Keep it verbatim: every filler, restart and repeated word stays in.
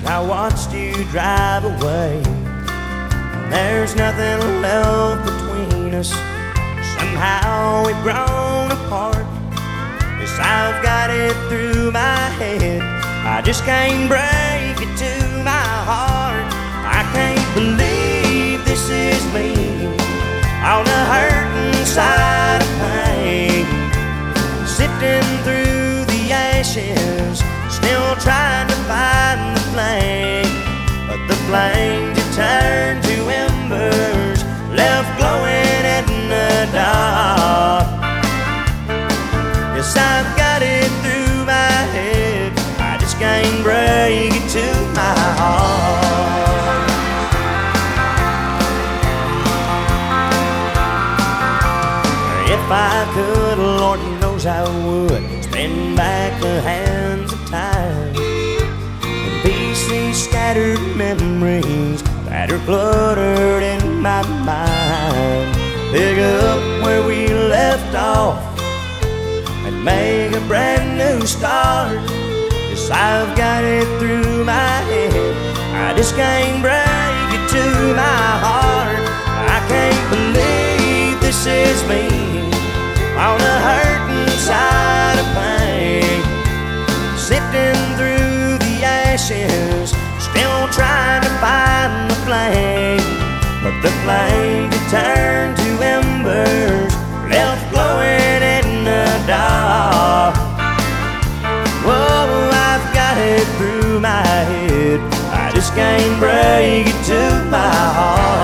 as I watched you drive away. There's nothing left between us. Somehow we've grown apart. Yes, I've got it through my head. I just can't break it to my heart. I can't believe this is me, on the hurting side of pain, sifting through the ashes, still trying to find the flame. But the flames have turned to embers, left glowing in the dark. Yes, I've got it through my head, I just can't break it to my heart. If I could, Lord knows I would, spin back the hands of time and piece these scattered memories that are cluttered in my mind. Pick up where we left off and make a brand new start. Yes, I've got it through my head, I just can't break it to my heart. I can't believe this is me, on the hurting side of pain, sifting through the ashes, still trying to find the flame. But the flame had turned to embers, left glowing in the dark. Whoa, I've got it through my head, I just can't break it to my heart.